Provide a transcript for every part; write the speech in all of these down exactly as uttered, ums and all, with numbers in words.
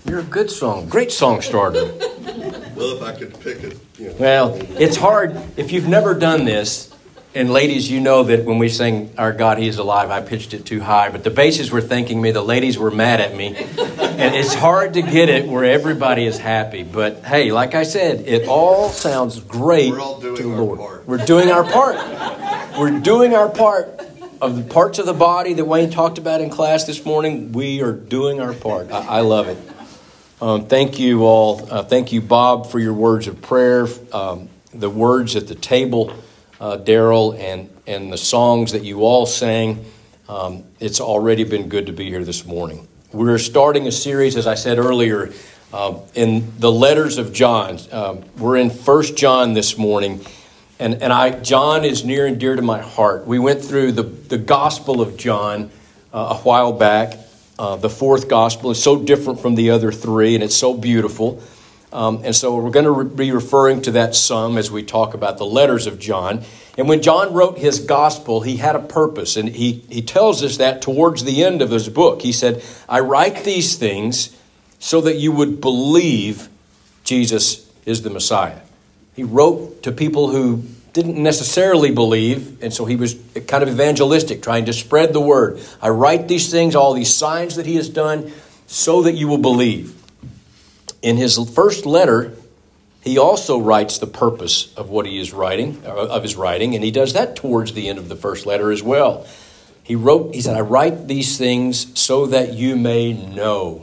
You're a good song, great song starter. Well, if I could pick it. You know. Well, it's hard if you've never done this. And ladies, you know that when we sing Our God, He is Alive, I pitched it too high. But the basses were thanking me. The ladies were mad at me. And it's hard to get it where everybody is happy. But hey, like I said, it all sounds great We're all doing to the our Lord. part. We're doing our part. We're doing our part. Of the parts of the body that Wayne talked about in class this morning, we are doing our part. I, I love it. Um, thank you all. Uh, thank you, Bob, for your words of prayer, um, the words at the table, uh, Daryl, and, and the songs that you all sang. Um, it's already been good to be here this morning. We're starting a series, as I said earlier, uh, in the letters of John. Um, we're in First John this morning. And and I John is near and dear to my heart. We went through the, the Gospel of John uh, a while back. Uh, the fourth Gospel is so different from the other three, and it's so beautiful. Um, and so we're going to re- be referring to that some as we talk about the letters of John. And when John wrote his Gospel, he had a purpose. And he, he tells us that towards the end of his book. He said, I write these things so that you would believe Jesus is the Messiah. He wrote to people who didn't necessarily believe, and so he was kind of evangelistic, trying to spread the word. I write these things, all these signs that he has done, so that you will believe. In his first letter, he also writes the purpose of what he is writing, of his writing, and he does that towards the end of the first letter as well. He wrote, he said, I write these things so that you may know.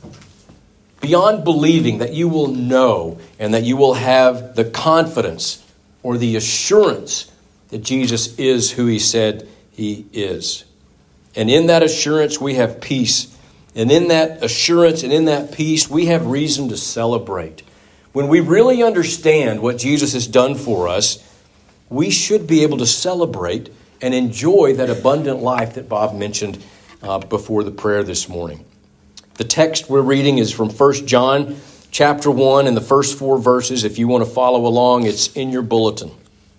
Beyond believing, that you will know and that you will have the confidence or the assurance that Jesus is who he said he is. And in that assurance, we have peace. And in that assurance and in that peace, we have reason to celebrate. When we really understand what Jesus has done for us, we should be able to celebrate and enjoy that abundant life that Bob mentioned uh, before the prayer this morning. The text we're reading is from First John chapter one and the first four verses. If you want to follow along, it's in your bulletin.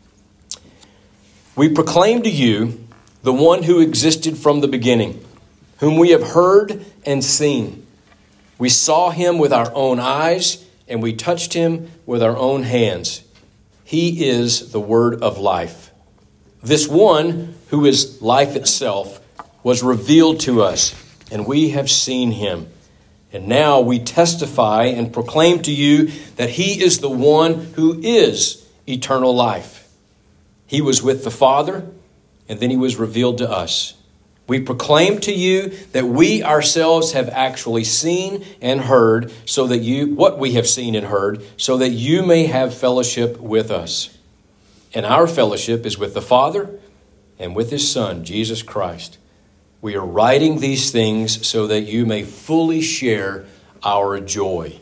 We proclaim to you the one who existed from the beginning, whom we have heard and seen. We saw him with our own eyes, and we touched him with our own hands. He is the word of life. This one, who is life itself, was revealed to us, and we have seen him. And now we testify and proclaim to you that he is the one who is eternal life. He was with the Father, and then he was revealed to us. We proclaim to you that we ourselves have actually seen and heard, so that you, what we have seen and heard, so that you may have fellowship with us. And our fellowship is with the Father and with his Son, Jesus Christ. We are writing these things so that you may fully share our joy.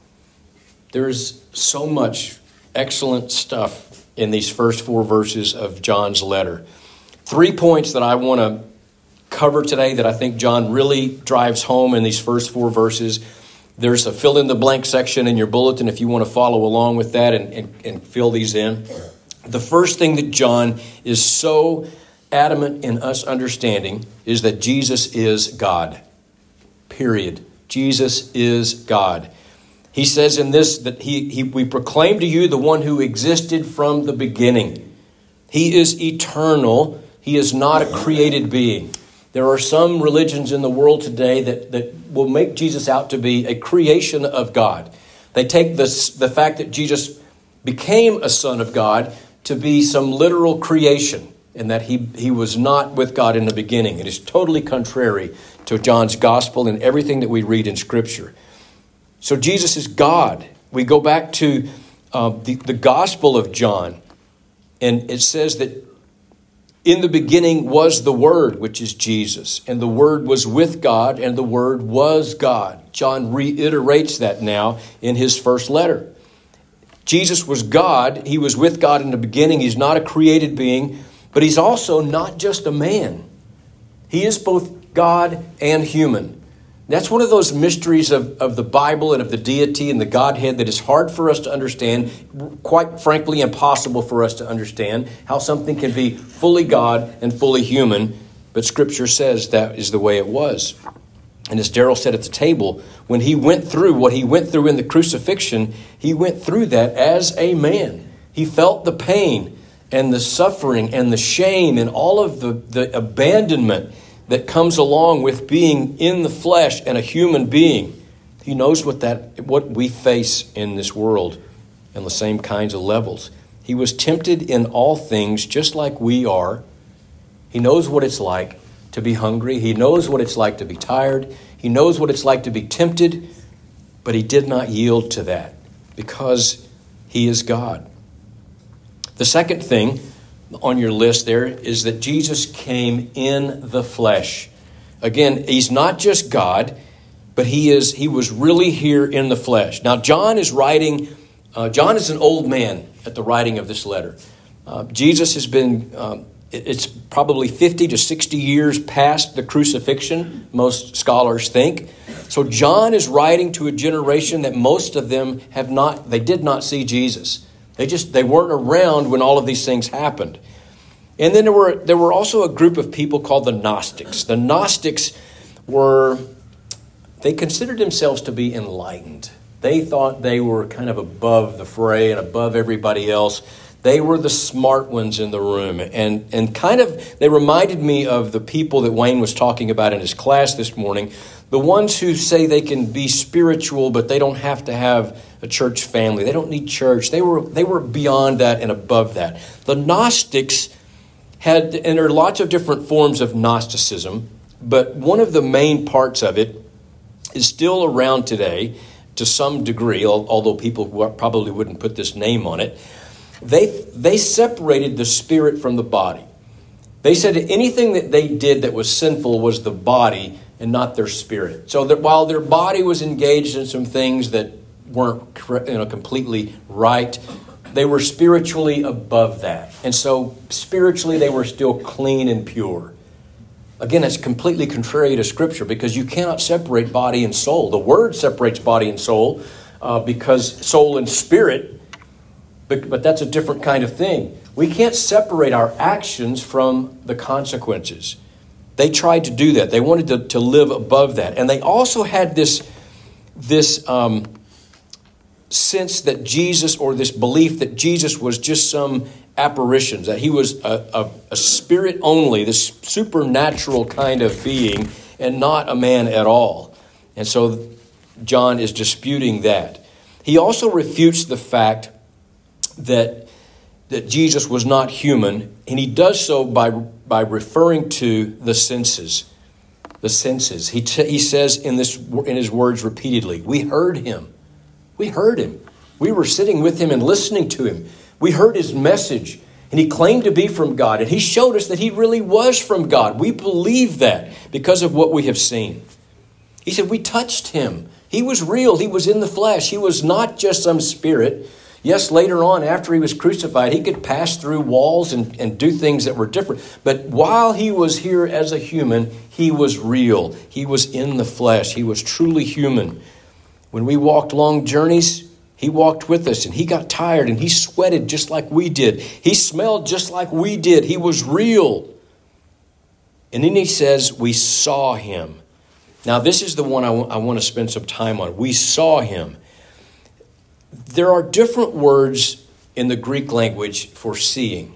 There's so much excellent stuff in these first four verses of John's letter. Three points that I want to cover today that I think John really drives home in these first four verses. There's a fill in the blank section in your bulletin if you want to follow along with that and, and, and fill these in. The first thing that John is so adamant in us understanding is that Jesus is God. Period. Jesus is God. He says in this that he, he we proclaim to you the one who existed from the beginning. He is eternal. He is not a created being. There are some religions in the world today that, that will make Jesus out to be a creation of God. They take this, the fact that Jesus became a son of God to be some literal creation, and that he, he was not with God in the beginning. It is totally contrary to John's gospel and everything that we read in Scripture. So Jesus is God. We go back to uh, the, the Gospel of John, and it says that in the beginning was the Word, which is Jesus, and the Word was with God, and the Word was God. John reiterates that now in his first letter. Jesus was God. He was with God in the beginning. He's not a created being. But he's also not just a man. He is both God and human. That's one of those mysteries of, of the Bible and of the deity and the Godhead that is hard for us to understand, quite frankly impossible for us to understand, how something can be fully God and fully human, but Scripture says that is the way it was. And as Daryl said at the table, when he went through what he went through in the crucifixion, he went through that as a man. He felt the pain and the suffering and the shame and all of the, the abandonment that comes along with being in the flesh and a human being. He knows what that what we face in this world on the same kinds of levels. He was tempted in all things just like we are. He knows what it's like to be hungry. He knows what it's like to be tired. He knows what it's like to be tempted, but he did not yield to that because he is God. The second thing on your list there is that Jesus came in the flesh. Again, he's not just God, but he is he was really here in the flesh. Now, John is writing, uh, John is an old man at the writing of this letter. Uh, Jesus has been, um, it's probably fifty to sixty years past the crucifixion, most scholars think. So John is writing to a generation that most of them have not, they did not see Jesus. They just, they weren't around when all of these things happened. And then there were there were also a group of people called the Gnostics. The Gnostics were, they considered themselves to be enlightened. They thought they were kind of above the fray and above everybody else. They were the smart ones in the room. And, and kind of, they reminded me of the people that Wayne was talking about in his class this morning. The ones who say they can be spiritual, but they don't have to have a church family. They don't need church. They were they were beyond that and above that. The Gnostics had, and there are lots of different forms of Gnosticism, but one of the main parts of it is still around today to some degree, although people probably wouldn't put this name on it. They they separated the spirit from the body. They said that anything that they did that was sinful was the body and not their spirit. So that while their body was engaged in some things that weren't, you know, completely right, they were spiritually above that. And so spiritually they were still clean and pure. Again, it's completely contrary to Scripture because you cannot separate body and soul. The Word separates body and soul uh, because soul and spirit, but, but that's a different kind of thing. We can't separate our actions from the consequences. They tried to do that. They wanted to, to live above that. And they also had this, this um, sense that Jesus, or this belief that Jesus was just some apparitions, that he was a, a, a spirit only, this supernatural kind of being, and not a man at all. And so John is disputing that. He also refutes the fact that that Jesus was not human, and he does so by by referring to the senses. The senses. He t- he says in this in his words repeatedly, we heard him. We heard him. We were sitting with him and listening to him. We heard his message, and he claimed to be from God, and he showed us that he really was from God. We believe that because of what we have seen. He said we touched him. He was real. He was in the flesh. He was not just some spirit. Yes, later on, after he was crucified, he could pass through walls and, and do things that were different. But while he was here as a human, he was real. He was in the flesh. He was truly human. When we walked long journeys, he walked with us, and he got tired, and he sweated just like we did. He smelled just like we did. He was real. And then he says, we saw him. Now, this is the one I, w- I want to spend some time on. We saw him. There are different words in the Greek language for seeing.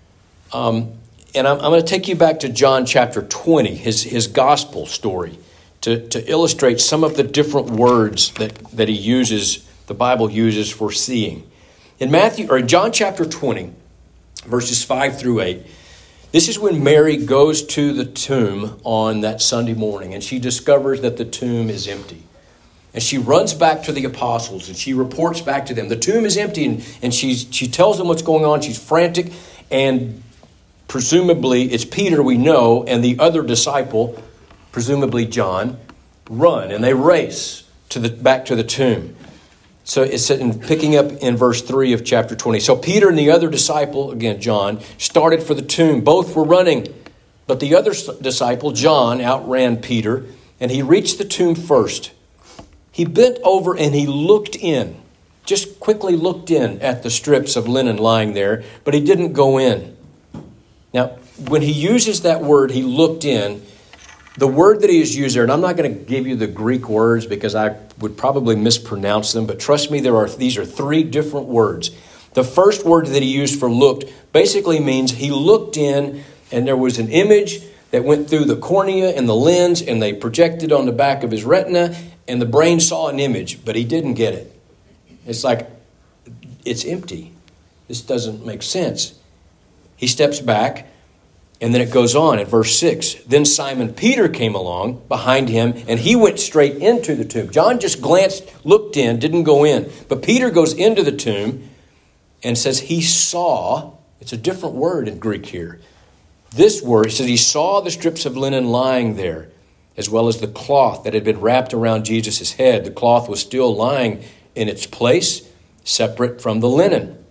Um, and I'm, I'm going to take you back to John chapter twenty, his, his gospel story, to, to illustrate some of the different words that, that he uses, the Bible uses for seeing. In Matthew, or in John chapter twenty, verses five through eight, this is when Mary goes to the tomb on that Sunday morning, and she discovers that the tomb is empty. And she runs back to the apostles, and she reports back to them. The tomb is empty, and, and she's, she tells them what's going on. She's frantic, and presumably it's Peter, we know, and the other disciple, presumably John, run, and they race to the back to the tomb. So it's in, picking up in verse three of chapter twenty. So Peter and the other disciple, again John, started for the tomb. Both were running, but the other disciple, John, outran Peter, and he reached the tomb first. He bent over and he looked in, just quickly looked in at the strips of linen lying there, but he didn't go in. Now, when he uses that word, he looked in, The word that he has used there, and I'm not going to give you the Greek words because I would probably mispronounce them, but trust me, there are these are three different words. The first word that he used for looked basically means he looked in and there was an image that went through the cornea and the lens and they projected on the back of his retina and the brain saw an image, but he didn't get it. It's like, it's empty. This doesn't make sense. He steps back. And then it goes on in verse six. Then Simon Peter came along behind him, and he went straight into the tomb. John just glanced, looked in, didn't go in. But Peter goes into the tomb and says he saw, it's a different word in Greek here. This word, he says he saw the strips of linen lying there, as well as the cloth that had been wrapped around Jesus' head. The cloth was still lying in its place, separate from the linen.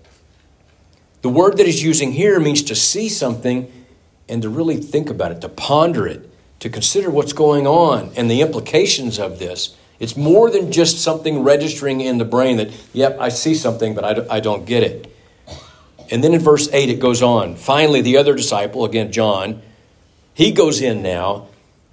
The word that he's using here means to see something and to really think about it, to ponder it, to consider what's going on and the implications of this. It's more than just something registering in the brain that, yep, I see something, but I don't get it. And then in verse eight, it goes on. Finally, the other disciple, again, John, he goes in now.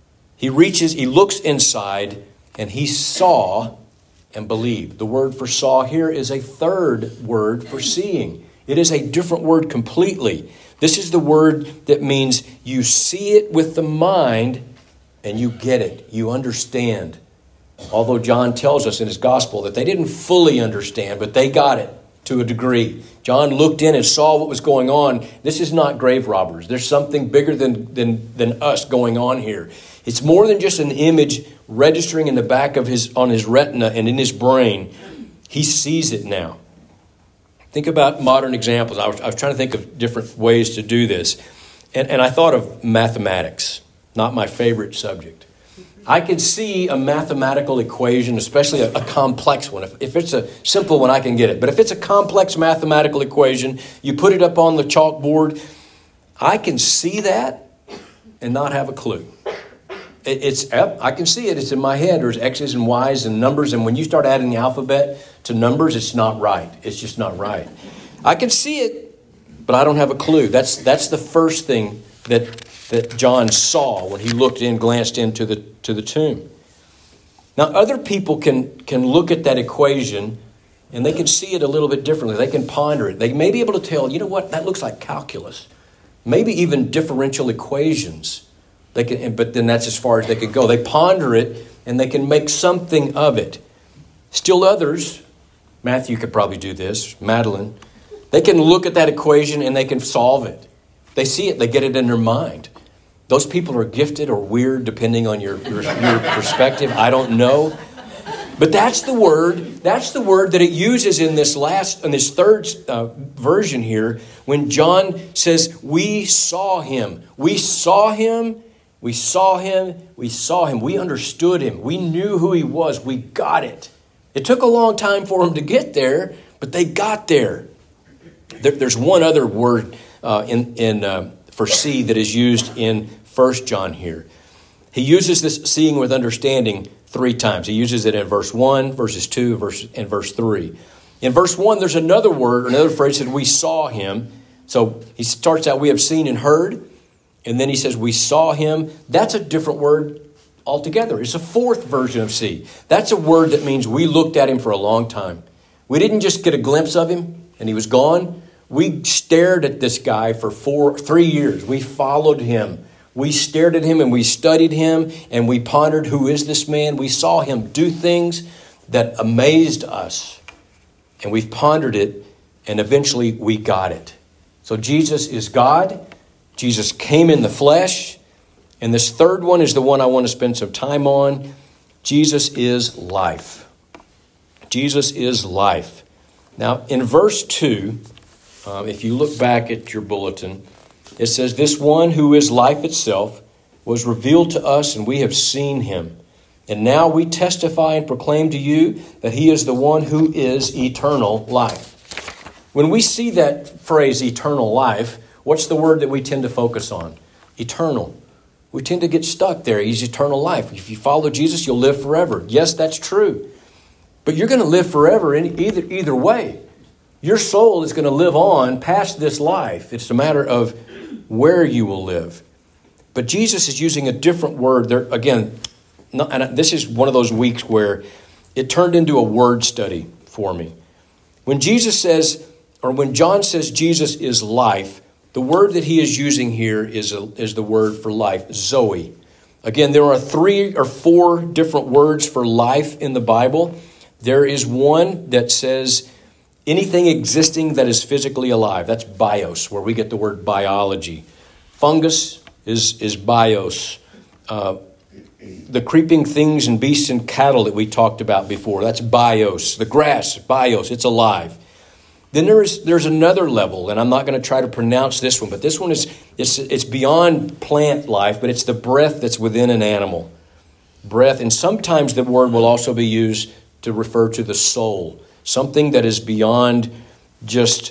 He reaches, he looks inside, and he saw and believed. The word for saw here is a third word for seeing. It is a different word completely. This is the word that means you see it with the mind and you get it. You understand. Although John tells us in his gospel that they didn't fully understand, but they got it to a degree. John looked in and saw what was going on. This is not grave robbers. There's something bigger than, than, than us going on here. It's more than just an image registering in the back of his, on his retina and in his brain. He sees it now. Think about modern examples. I was, I was trying to think of different ways to do this. And, and I thought of mathematics, not my favorite subject. I can see a mathematical equation, especially a, a complex one. If, if it's a simple one, I can get it. But if it's a complex mathematical equation, you put it up on the chalkboard, I can see that and not have a clue. It, it's I can see it. It's in my head. There's X's and Y's and numbers. And when you start adding the alphabet to numbers, it's not right. It's just not right. I can see it, but I don't have a clue. That's that's the first thing that that John saw when he looked in, glanced into the to the tomb. Now, other people can can look at that equation and they can see it a little bit differently. They can ponder it. They may be able to tell, you know what, that looks like calculus, maybe even differential equations. They can, but then that's as far as they can go. They ponder it and they can make something of it. Still others, Matthew could probably do this, Madeline, they can look at that equation and they can solve it. They see it, they get it in their mind. Those people are gifted or weird depending on your, your, your perspective. I don't know. But that's the word, that's the word that it uses in this last, in this third uh, version here, when John says, we saw him. We saw him. We saw him, we saw him, we understood him, we knew who he was, we got it. It took a long time for him to get there, but they got there. there there's one other word uh, in, in uh, for see that is used in First John here. He uses this seeing with understanding three times. He uses it in verse one, verses two, verse, and verse three. In verse one, there's another word, another phrase that we saw him. So he starts out, we have seen and heard. And then he says, we saw him. That's a different word altogether. It's a fourth version of see. That's a word that means we looked at him for a long time. We didn't just get a glimpse of him and he was gone. We stared at this guy for four, three years. We followed him. We stared at him and we studied him and we pondered, who is this man? We saw him do things that amazed us. And we've pondered it and eventually we got it. So Jesus is God. Jesus came in the flesh. And this third one is the one I want to spend some time on. Jesus is life. Jesus is life. Now, in verse two, um, if you look back at your bulletin, it says, this one who is life itself was revealed to us and we have seen him. And now we testify and proclaim to you that he is the one who is eternal life. When we see that phrase, eternal life, what's the word that we tend to focus on? Eternal. We tend to get stuck there. He's eternal life. If you follow Jesus, you'll live forever. Yes, that's true. But you're going to live forever in either, either way. Your soul is going to live on past this life. It's a matter of where you will live. But Jesus is using a different word. There again, not, and this is one of those weeks where it turned into a word study for me. When Jesus says, or when John says Jesus is life, the word that he is using here is, a, is the word for life, Zoe. Again, there are three or four different words for life in the Bible. There is one that says anything existing that is physically alive. That's bios, where we get the word biology. Fungus is, is bios. Uh, the creeping things and beasts and cattle that we talked about before, that's bios. The grass, bios, it's alive. Then there is there's another level, and I'm not going to try to pronounce this one, but this one is it's it's beyond plant life, but it's the breath that's within an animal. Breath, and sometimes the word will also be used to refer to the soul, something that is beyond just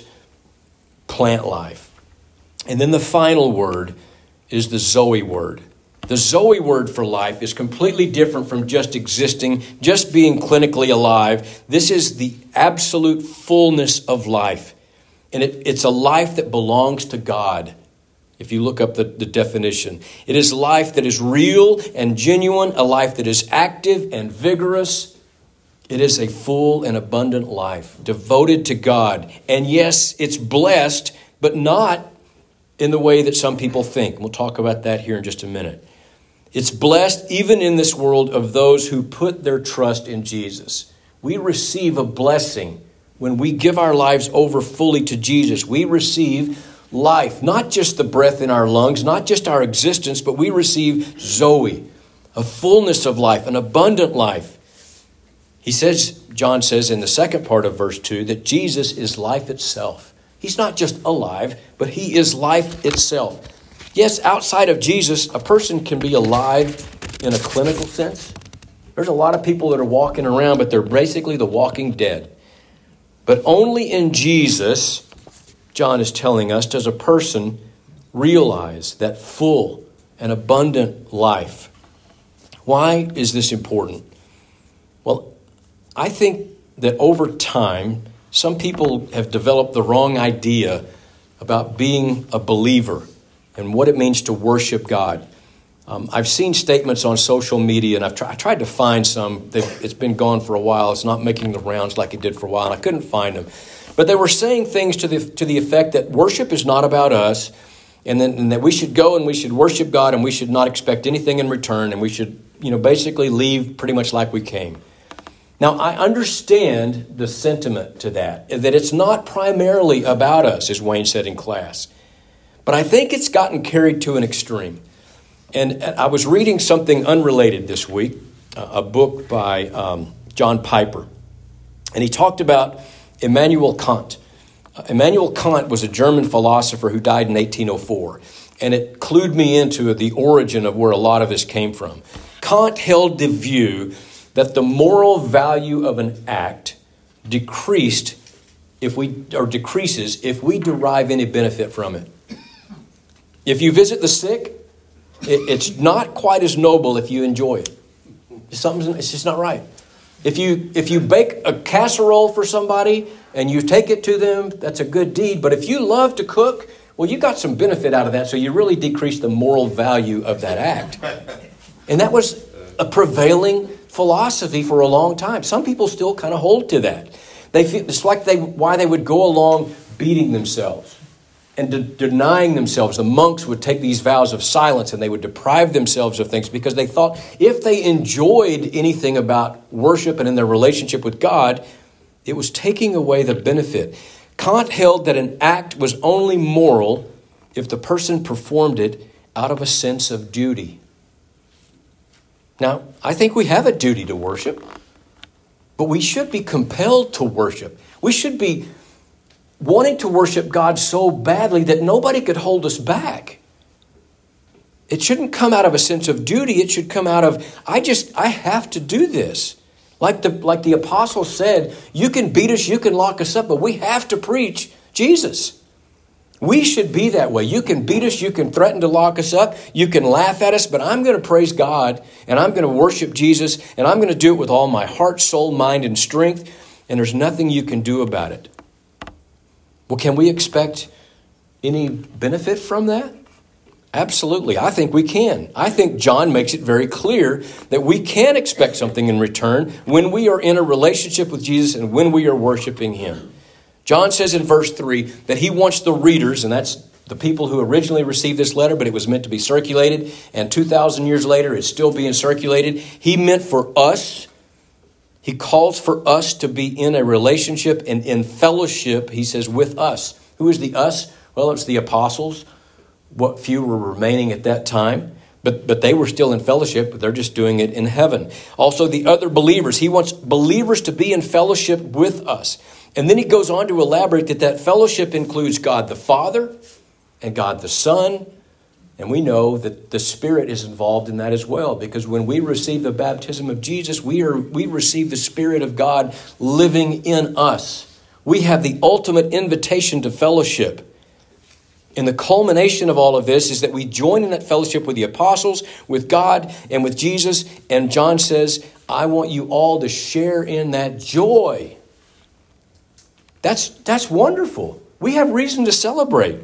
plant life. And then the final word is the Zoe word. The Zoe word for life is completely different from just existing, just being clinically alive. This is the absolute fullness of life. And it, it's a life that belongs to God. If you look up the, the definition, it is life that is real and genuine, a life that is active and vigorous. It is a full and abundant life devoted to God. And yes, it's blessed, but not in the way that some people think. We'll talk about that here in just a minute. It's blessed even in this world of those who put their trust in Jesus. We receive a blessing when we give our lives over fully to Jesus. We receive life, not just the breath in our lungs, not just our existence, but we receive Zoe, a fullness of life, an abundant life. He says, John says in the second part of verse two, that Jesus is life itself. He's not just alive, but he is life itself. Yes, outside of Jesus, a person can be alive in a clinical sense. There's a lot of people that are walking around, but they're basically the walking dead. But only in Jesus, John is telling us, does a person realize that full and abundant life. Why is this important? Well, I think that over time, some people have developed the wrong idea about being a believer and what it means to worship God. Um, I've seen statements on social media, and I've try, I tried to find some. They've, it's been gone for a while. It's not making the rounds like it did for a while, and I couldn't find them. But they were saying things to the to the effect that worship is not about us, and, then, and that we should go and we should worship God, and we should not expect anything in return, and we should, you know, basically leave pretty much like we came. Now, I understand the sentiment to that, that it's not primarily about us, as Wayne said in class. But I think it's gotten carried to an extreme. And I was reading something unrelated this week, a book by um, John Piper. And he talked about Immanuel Kant. Uh, Immanuel Kant was a German philosopher who died in eighteen oh four. And it clued me into the origin of where a lot of this came from. Kant held the view that the moral value of an act decreased if we or decreases if we derive any benefit from it. If you visit the sick, it, it's not quite as noble if you enjoy it. Something, it's just not right. If you if you bake a casserole for somebody and you take it to them, that's a good deed. But if you love to cook, well, you got some benefit out of that, so you really decrease the moral value of that act. And that was a prevailing philosophy for a long time. Some people still kind of hold to that. They feel it's like they why they would go along beating themselves and de- denying themselves. The monks would take these vows of silence and they would deprive themselves of things because they thought if they enjoyed anything about worship and in their relationship with God, it was taking away the benefit. Kant held that an act was only moral if the person performed it out of a sense of duty. Now, I think we have a duty to worship, but we should be compelled to worship. We should be wanting to worship God so badly that nobody could hold us back. It shouldn't come out of a sense of duty. It should come out of, I just, I have to do this. Like the, like the apostle said, you can beat us, you can lock us up, but we have to preach Jesus. We should be that way. You can beat us, you can threaten to lock us up, you can laugh at us, but I'm going to praise God and I'm going to worship Jesus and I'm going to do it with all my heart, soul, mind, and strength, and there's nothing you can do about it. Well, can we expect any benefit from that? Absolutely. I think we can. I think John makes it very clear that we can expect something in return when we are in a relationship with Jesus and when we are worshiping him. John says in verse three that he wants the readers, and that's the people who originally received this letter, but it was meant to be circulated, and two thousand years later it's still being circulated. He meant for us. He calls for us to be in a relationship and in fellowship, he says, with us. Who is the us? Well, it's the apostles. What few were remaining at that time, but but they were still in fellowship, but they're just doing it in heaven. Also, the other believers. He wants believers to be in fellowship with us. And then he goes on to elaborate that that fellowship includes God the Father and God the Son. And we know that the Spirit is involved in that as well, because when we receive the baptism of Jesus, we are we receive the Spirit of God living in us. We have the ultimate invitation to fellowship. And the culmination of all of this is that we join in that fellowship with the apostles, with God, and with Jesus. And John says, I want you all to share in that joy. That's, that's wonderful. We have reason to celebrate.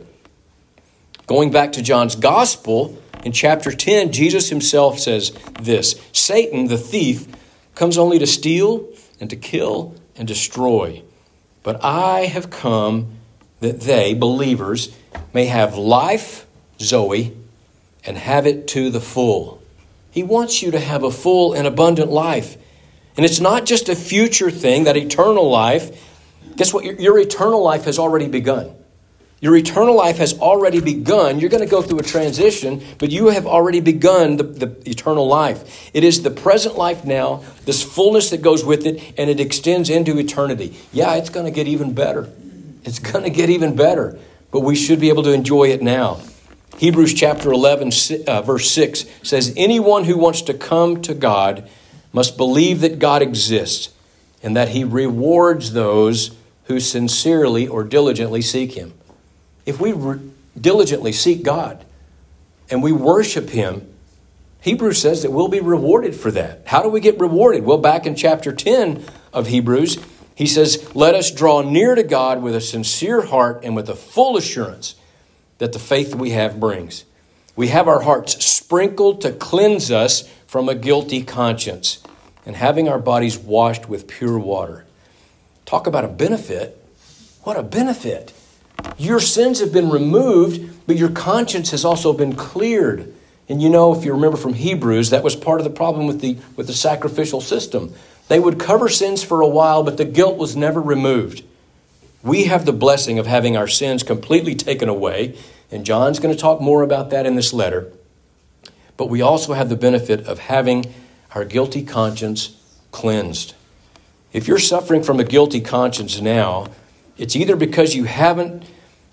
Going back to John's gospel, in chapter ten, Jesus himself says this: Satan, the thief, comes only to steal and to kill and destroy. But I have come that they, believers, may have life, Zoe, and have it to the full. He wants you to have a full and abundant life. And it's not just a future thing, that eternal life. Guess what? Your, your eternal life has already begun. Your eternal life has already begun. You're going to go through a transition, but you have already begun the, the eternal life. It is the present life now, this fullness that goes with it, and it extends into eternity. Yeah, it's going to get even better. It's going to get even better, but we should be able to enjoy it now. Hebrews chapter eleven, uh, verse six says, anyone who wants to come to God must believe that God exists and that he rewards those who sincerely or diligently seek him. If we re- diligently seek God and we worship him, Hebrews says that we'll be rewarded for that. How do we get rewarded? Well, back in chapter ten of Hebrews, he says, let us draw near to God with a sincere heart and with a full assurance that the faith we have brings. We have our hearts sprinkled to cleanse us from a guilty conscience and having our bodies washed with pure water. Talk about a benefit. What a benefit. Your sins have been removed, but your conscience has also been cleared. And you know, if you remember from Hebrews, that was part of the problem with the, with the sacrificial system. They would cover sins for a while, but the guilt was never removed. We have the blessing of having our sins completely taken away, and John's going to talk more about that in this letter. But we also have the benefit of having our guilty conscience cleansed. If you're suffering from a guilty conscience now, it's either because you haven't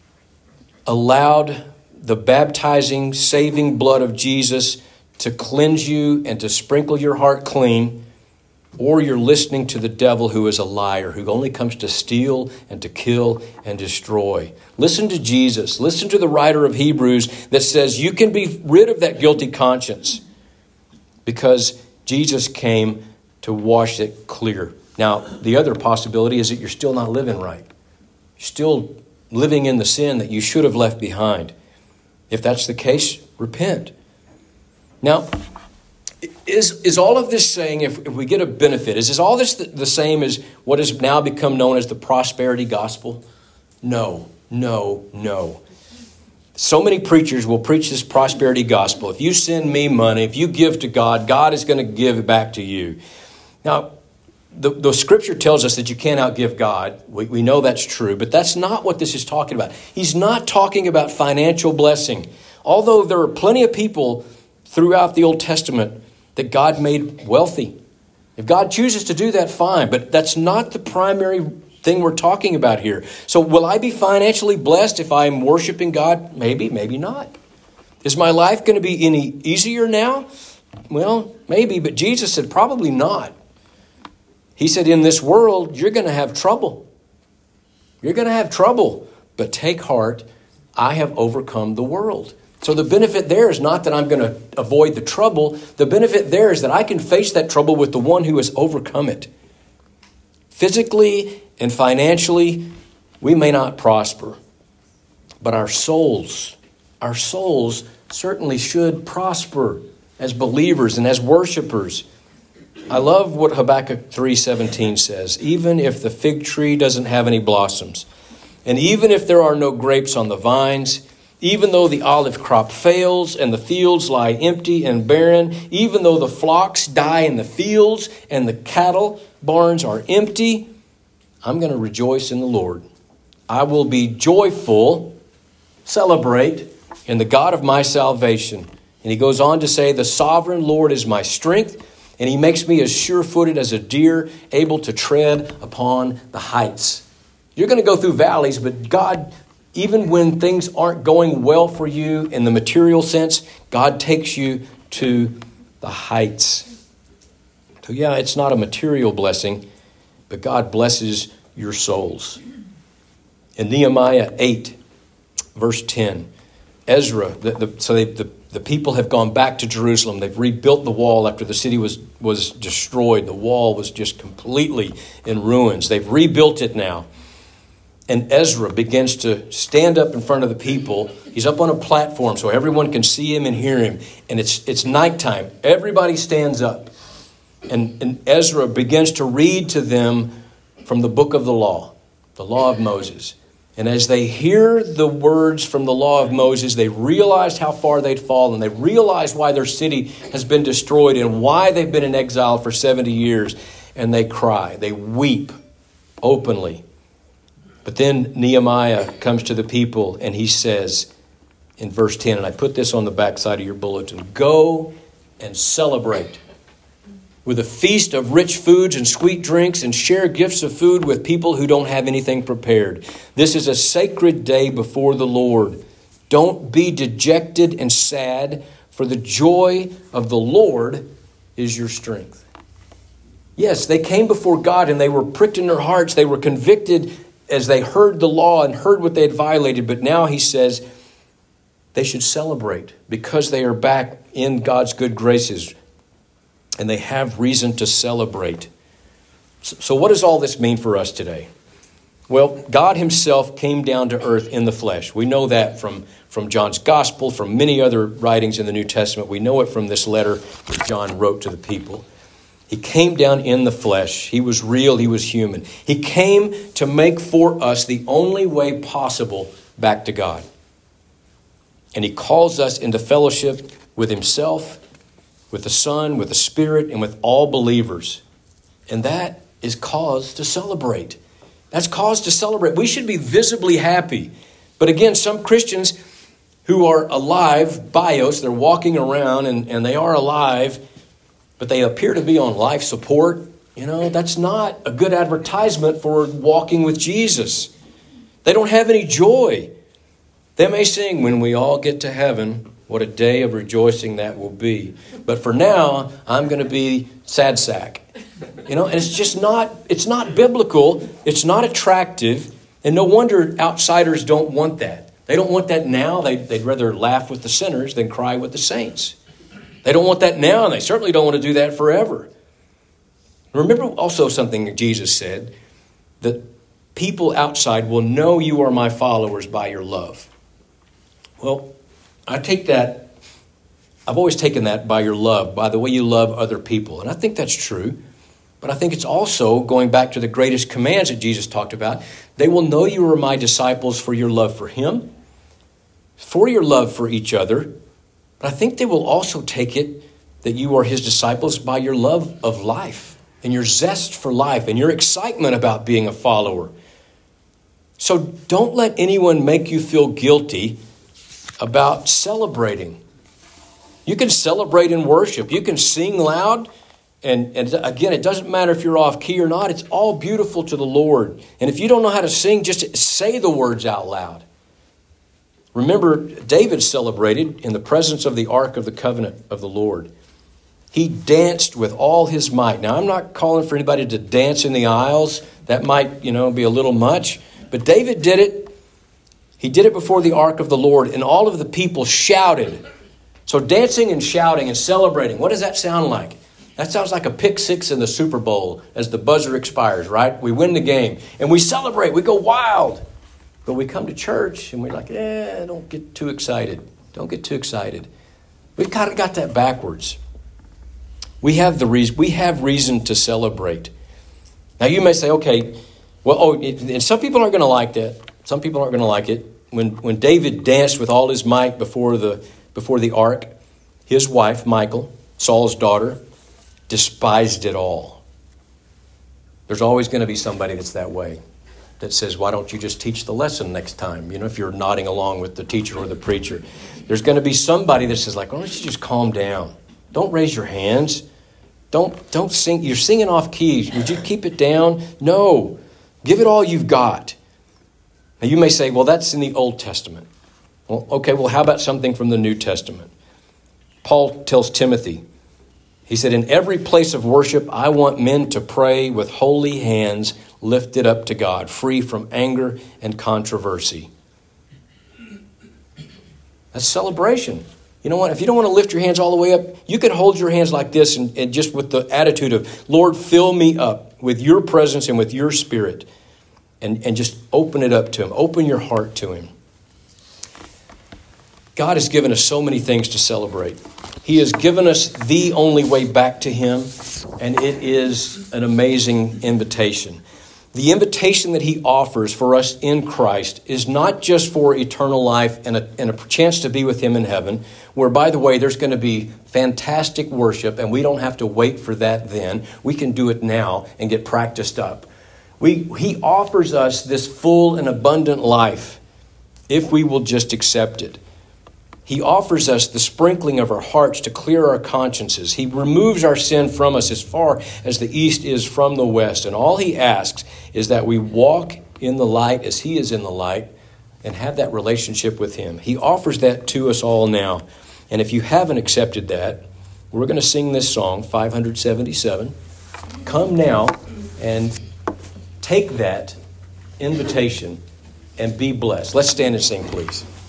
allowed the baptizing, saving blood of Jesus to cleanse you and to sprinkle your heart clean, or you're listening to the devil, who is a liar, who only comes to steal and to kill and destroy. Listen to Jesus. Listen to the writer of Hebrews that says you can be rid of that guilty conscience because Jesus came to wash it clear. Now, the other possibility is that you're still not living right. You're still living in the sin that you should have left behind. If that's the case, repent. Now, Is is all of this saying, if, if we get a benefit, is, is all this the, the same as what has now become known as the prosperity gospel? No, no, no. So many preachers will preach this prosperity gospel. If you send me money, if you give to God, God is going to give it back to you. Now, the, the scripture tells us that you can't outgive God. We, we know that's true, but that's not what this is talking about. He's not talking about financial blessing. Although there are plenty of people throughout the Old Testament that God made wealthy. If God chooses to do that, fine. But that's not the primary thing we're talking about here. So will I be financially blessed if I'm worshiping God? Maybe, maybe not. Is my life going to be any easier now? Well, maybe, but Jesus said probably not. He said, in this world, you're going to have trouble. You're going to have trouble. But take heart, I have overcome the world. So the benefit there is not that I'm going to avoid the trouble. The benefit there is that I can face that trouble with the one who has overcome it. Physically and financially, we may not prosper, but our souls, our souls certainly should prosper as believers and as worshipers. I love what Habakkuk three seventeen says. Even if the fig tree doesn't have any blossoms, and even if there are no grapes on the vines, even though the olive crop fails and the fields lie empty and barren, even though the flocks die in the fields and the cattle barns are empty, I'm going to rejoice in the Lord. I will be joyful, celebrate in the God of my salvation. And he goes on to say, the sovereign Lord is my strength, and he makes me as sure-footed as a deer, able to tread upon the heights. You're going to go through valleys, but God, even when things aren't going well for you in the material sense, God takes you to the heights. So yeah, it's not a material blessing, but God blesses your souls. In Nehemiah eight, verse ten, Ezra, the, the, so they, the, the people have gone back to Jerusalem. They've rebuilt the wall after the city was, was destroyed. The wall was just completely in ruins. They've rebuilt it now. And Ezra begins to stand up in front of the people. He's up on a platform so everyone can see him and hear him. And it's it's nighttime. Everybody stands up. And, and Ezra begins to read to them from the book of the law, the law of Moses. And as they hear the words from the law of Moses, they realized how far they'd fallen. They realized why their city has been destroyed and why they've been in exile for seventy years. And they cry. They weep openly. But then Nehemiah comes to the people and he says in verse ten, and I put this on the backside of your bulletin, go and celebrate with a feast of rich foods and sweet drinks, and share gifts of food with people who don't have anything prepared. This is a sacred day before the Lord. Don't be dejected and sad, for the joy of the Lord is your strength. Yes, they came before God and they were pricked in their hearts. They were convicted as they heard the law and heard what they had violated. But now he says they should celebrate because they are back in God's good graces. And they have reason to celebrate. So what does all this mean for us today? Well, God himself came down to earth in the flesh. We know that from, from John's gospel, from many other writings in the New Testament. We know it from this letter that John wrote to the people. He came down in the flesh. He was real. He was human. He came to make for us the only way possible back to God. And he calls us into fellowship with himself, with the Son, with the Spirit, and with all believers. And that is cause to celebrate. That's cause to celebrate. We should be visibly happy. But again, some Christians who are alive, bios, they're walking around and, and they are alive, but they appear to be on life support. You know, that's not a good advertisement for walking with Jesus. They don't have any joy. They may sing, when we all get to heaven, what a day of rejoicing that will be. But for now, I'm going to be sad sack. You know, and it's just not, it's not biblical. It's not attractive. And no wonder outsiders don't want that. They don't want that now. They, they'd rather laugh with the sinners than cry with the saints. They don't want that now, and they certainly don't want to do that forever. Remember also something Jesus said, that people outside will know you are my followers by your love. Well, I take that, I've always taken that by your love, by the way you love other people. And I think that's true. But I think it's also going back to the greatest commands that Jesus talked about. They will know you are my disciples for your love for him, for your love for each other. But I think they will also take it that you are his disciples by your love of life and your zest for life and your excitement about being a follower. So don't let anyone make you feel guilty about celebrating. You can celebrate in worship. You can sing loud. And, and again, it doesn't matter if you're off key or not. It's all beautiful to the Lord. And if you don't know how to sing, just say the words out loud. Remember, David celebrated in the presence of the Ark of the Covenant of the Lord. He danced with all his might. Now, I'm not calling for anybody to dance in the aisles. That might, you know, be a little much. But David did it. He did it before the ark of the Lord, and all of the people shouted. So dancing and shouting and celebrating, what does that sound like? That sounds like a pick six in the Super Bowl as the buzzer expires, right? We win the game, and we celebrate. We go wild. But we come to church, and we're like, eh, don't get too excited. Don't get too excited. We've kind of got that backwards. We have the reason. We have reason to celebrate. Now you may say, okay, well, oh, and some people aren't going to like that. Some people aren't going to like it. When when David danced with all his might before the before the ark, his wife Michal, Saul's daughter, despised it all. There's always going to be somebody that's that way, that says, why don't you just teach the lesson next time? You know, if you're nodding along with the teacher or the preacher. There's going to be somebody that says, like, why don't you just calm down? Don't raise your hands. Don't, don't sing. You're singing off key. Would you keep it down? No. Give it all you've got. Now, you may say, well, that's in the Old Testament. Well, okay, well, how about something from the New Testament? Paul tells Timothy, he said, in every place of worship, I want men to pray with holy hands lifted up to God, free from anger and controversy. That's celebration. You know what? If you don't want to lift your hands all the way up, you can hold your hands like this and, and just with the attitude of, Lord, fill me up with your presence and with your spirit. And, and just open it up to him. Open your heart to him. God has given us so many things to celebrate. He has given us the only way back to him, and it is an amazing invitation. The invitation that he offers for us in Christ is not just for eternal life and a, and a chance to be with him in heaven, where, by the way, there's going to be fantastic worship, and we don't have to wait for that then. We can do it now and get practiced up. We, he offers us this full and abundant life if we will just accept it. He offers us the sprinkling of our hearts to clear our consciences. He removes our sin from us as far as the east is from the west. And all he asks is that we walk in the light as he is in the light and have that relationship with him. He offers that to us all now. And if you haven't accepted that, we're going to sing this song, five seventy-seven. Come now and take that invitation and be blessed. Let's stand and sing, please.